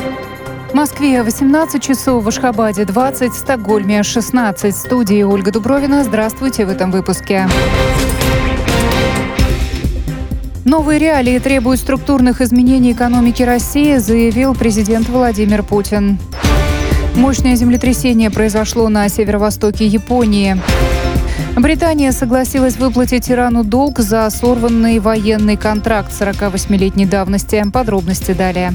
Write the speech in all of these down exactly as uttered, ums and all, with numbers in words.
В Москве восемнадцать часов, в Ашхабаде двадцать, в Стокгольме шестнадцать. В студии Ольга Дубровина. Здравствуйте в этом выпуске. Новые реалии требуют структурных изменений экономики России, заявил президент Владимир Путин. Мощное землетрясение произошло на северо-востоке Японии. Британия согласилась выплатить Ирану долг за сорванный военный контракт сорокавосьмилетней давности. Подробности далее.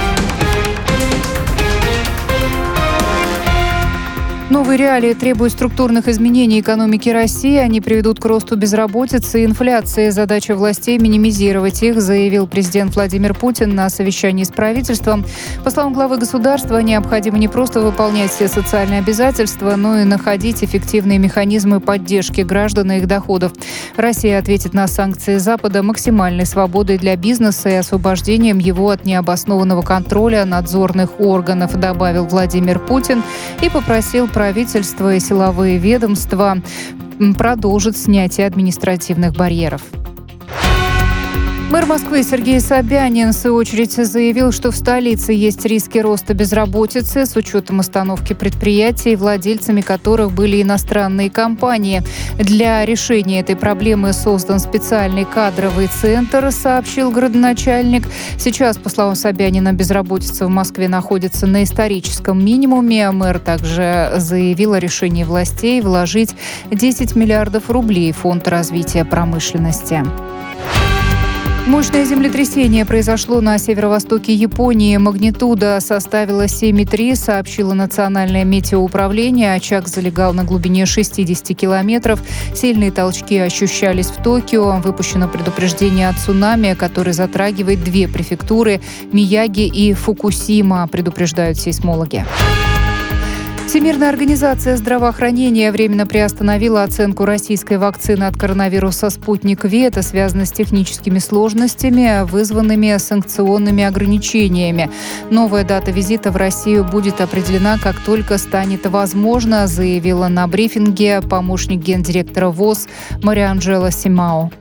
Новые реалии требуют структурных изменений экономики России. Они приведут к росту безработицы и инфляции. Задача властей – минимизировать их, заявил президент Владимир Путин на совещании с правительством. По словам главы государства, необходимо не просто выполнять все социальные обязательства, но и находить эффективные механизмы поддержки граждан и их доходов. Россия ответит на санкции Запада максимальной свободой для бизнеса и освобождением его от необоснованного контроля надзорных органов, добавил Владимир Путин и попросил правительство и силовые ведомства продолжат снятие административных барьеров. Мэр Москвы Сергей Собянин, в свою очередь, заявил, что в столице есть риски роста безработицы с учетом остановки предприятий, владельцами которых были иностранные компании. Для решения этой проблемы создан специальный кадровый центр, сообщил градоначальник. Сейчас, по словам Собянина, безработица в Москве находится на историческом минимуме. Мэр также заявил о решении властей вложить десять миллиардов рублей в фонд развития промышленности. Мощное землетрясение произошло на северо-востоке Японии. Магнитуда составила семь и три, сообщило Национальное метеоуправление. Очаг залегал на глубине шестьдесят километров. Сильные толчки ощущались в Токио. Выпущено предупреждение о цунами, которое затрагивает две префектуры – Мияги и Фукусима, предупреждают сейсмологи. Всемирная организация здравоохранения временно приостановила оценку российской вакцины от коронавируса «Спутник Ви». Это связано с техническими сложностями, вызванными санкционными ограничениями. Новая дата визита в Россию будет определена, как только станет возможно, заявила на брифинге помощник гендиректора ВОЗ Марианджела Симао.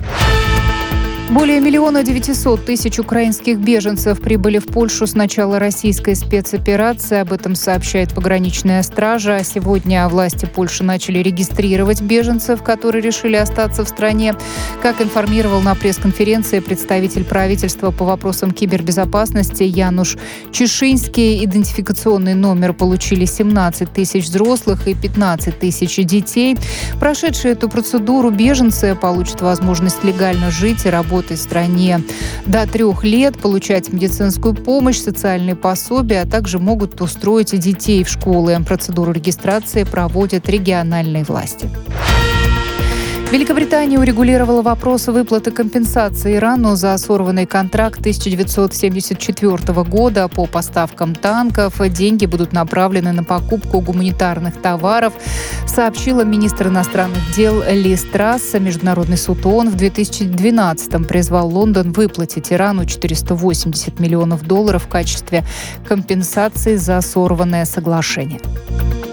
Более миллиона девятисот тысяч украинских беженцев прибыли в Польшу с начала российской спецоперации. Об этом сообщает пограничная стража. Сегодня власти Польши начали регистрировать беженцев, которые решили остаться в стране. Как информировал на пресс-конференции представитель правительства по вопросам кибербезопасности Януш Чешинский, идентификационный номер получили семнадцать тысяч взрослых и пятнадцать тысяч детей. Прошедшие эту процедуру беженцы получат возможность легально жить и работать в стране до трех лет, получать медицинскую помощь, социальные пособия, а также могут устроить детей в школы. Процедуру регистрации проводят региональные власти. Великобритания урегулировала вопрос выплаты компенсации Ирану за сорванный контракт тысяча девятьсот семьдесят четвёртого года по поставкам танков. Деньги будут направлены на покупку гуманитарных товаров, сообщила министр иностранных дел Лиз Трасс. Международный суд ООН в две тысячи двенадцатом призвал Лондон выплатить Ирану четыреста восемьдесят миллионов долларов в качестве компенсации за сорванное соглашение.